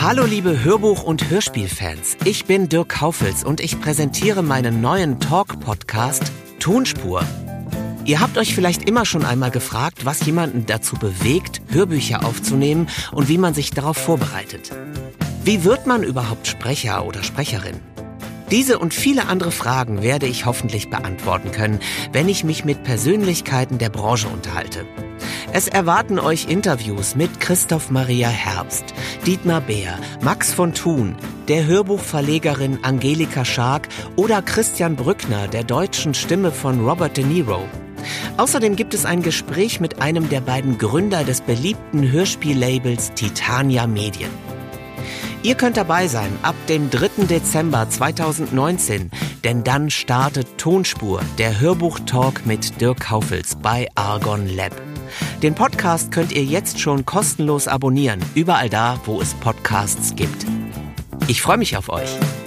Hallo liebe Hörbuch- und Hörspielfans, ich bin Dirk Kaufels und ich präsentiere meinen neuen Talk-Podcast Tonspur. Ihr habt euch vielleicht immer schon einmal gefragt, was jemanden dazu bewegt, Hörbücher aufzunehmen und wie man sich darauf vorbereitet. Wie wird man überhaupt Sprecher oder Sprecherin? Diese und viele andere Fragen werde ich hoffentlich beantworten können, wenn ich mich mit Persönlichkeiten der Branche unterhalte. Es erwarten euch Interviews mit Christoph Maria Herbst, Dietmar Beer, Max von Thun, der Hörbuchverlegerin Angelika Schark oder Christian Brückner, der deutschen Stimme von Robert De Niro. Außerdem gibt es ein Gespräch mit einem der beiden Gründer des beliebten Hörspiellabels Titania Medien. Ihr könnt dabei sein ab dem 3. Dezember 2019, denn dann startet Tonspur, der Hörbuchtalk mit Dirk Kaufels bei Argon Lab. Den Podcast könnt ihr jetzt schon kostenlos abonnieren, überall da, wo es Podcasts gibt. Ich freue mich auf euch.